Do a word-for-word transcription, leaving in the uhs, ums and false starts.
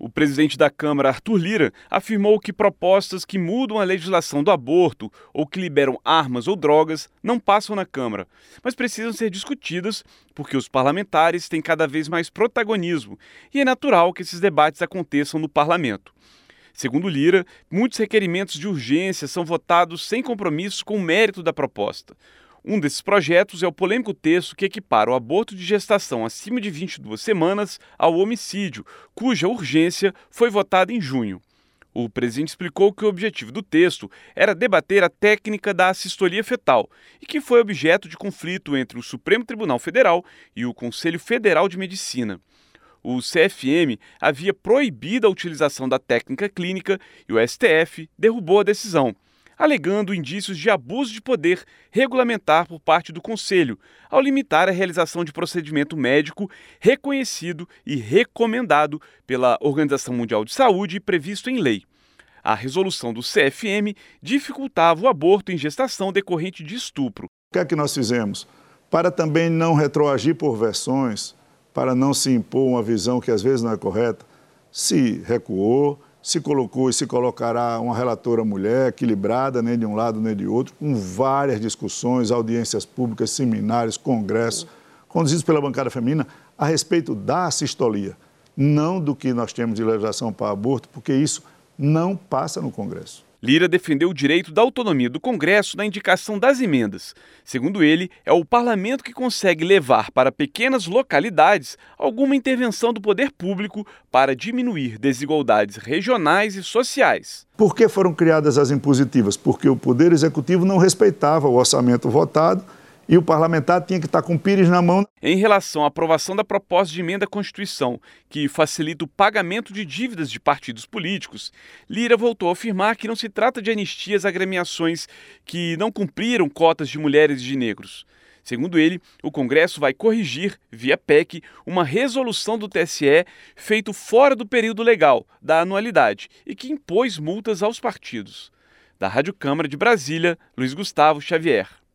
O presidente da Câmara, Arthur Lira, afirmou que propostas que mudam a legislação do aborto ou que liberam armas ou drogas não passam na Câmara, mas precisam ser discutidas porque os parlamentares têm cada vez mais protagonismo e é natural que esses debates aconteçam no parlamento. Segundo Lira, muitos requerimentos de urgência são votados sem compromisso com o mérito da proposta. Um desses projetos é o polêmico texto que equipara o aborto de gestação acima de vinte e duas semanas ao homicídio, cuja urgência foi votada em junho. O presidente explicou que o objetivo do texto era debater a técnica da assistolia fetal e que foi objeto de conflito entre o Supremo Tribunal Federal e o Conselho Federal de Medicina. O C F M havia proibido a utilização da técnica clínica e o S T F derrubou a decisão, alegando indícios de abuso de poder regulamentar por parte do Conselho, ao limitar a realização de procedimento médico reconhecido e recomendado pela Organização Mundial de Saúde e previsto em lei. A resolução do C F M dificultava o aborto em gestação decorrente de estupro. O que é que nós fizemos? Para também não retroagir por versões, para não se impor uma visão que às vezes não é correta, se recuou, se colocou e se colocará uma relatora mulher, equilibrada, nem de um lado nem de outro, com várias discussões, audiências públicas, seminários, congressos, conduzidos pela bancada feminina, a respeito da assistolia, não do que nós temos de legislação para aborto, porque isso não passa no Congresso. Lira defendeu o direito da autonomia do Congresso na indicação das emendas. Segundo ele, é o parlamento que consegue levar para pequenas localidades alguma intervenção do poder público para diminuir desigualdades regionais e sociais. Por que foram criadas as impositivas? Porque o Poder Executivo não respeitava o orçamento votado e o parlamentar tinha que estar com o pires na mão. Em relação à aprovação da proposta de emenda à Constituição, que facilita o pagamento de dívidas de partidos políticos, Lira voltou a afirmar que não se trata de anistia às agremiações que não cumpriram cotas de mulheres e de negros. Segundo ele, o Congresso vai corrigir, via P E C, uma resolução do T S E feito fora do período legal, da anualidade, e que impôs multas aos partidos. Da Rádio Câmara de Brasília, Luiz Gustavo Xavier.